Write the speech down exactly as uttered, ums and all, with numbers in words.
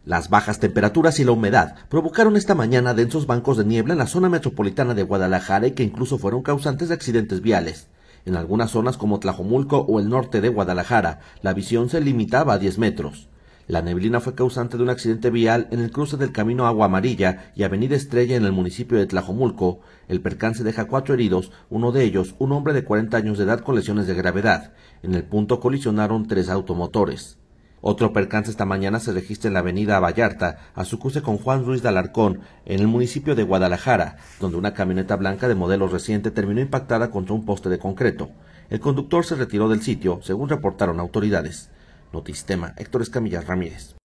Las bajas temperaturas y la humedad provocaron esta mañana densos bancos de niebla en la zona metropolitana de Guadalajara y que incluso fueron causantes de accidentes viales. En algunas zonas como Tlajomulco o el norte de Guadalajara, la visión se limitaba a diez metros. La neblina fue causante de un accidente vial en el cruce del camino Agua Amarilla y Avenida Estrella en el municipio de Tlajomulco. El percance deja cuatro heridos, uno de ellos un hombre de cuarenta años de edad con lesiones de gravedad. En el punto colisionaron tres automotores. Otro percance esta mañana se registra en la avenida Vallarta, a su cruce con Juan Ruiz de Alarcón, en el municipio de Guadalajara, donde una camioneta blanca de modelo reciente terminó impactada contra un poste de concreto. El conductor se retiró del sitio, según reportaron autoridades. Notistema, Héctor Escamilla Ramírez.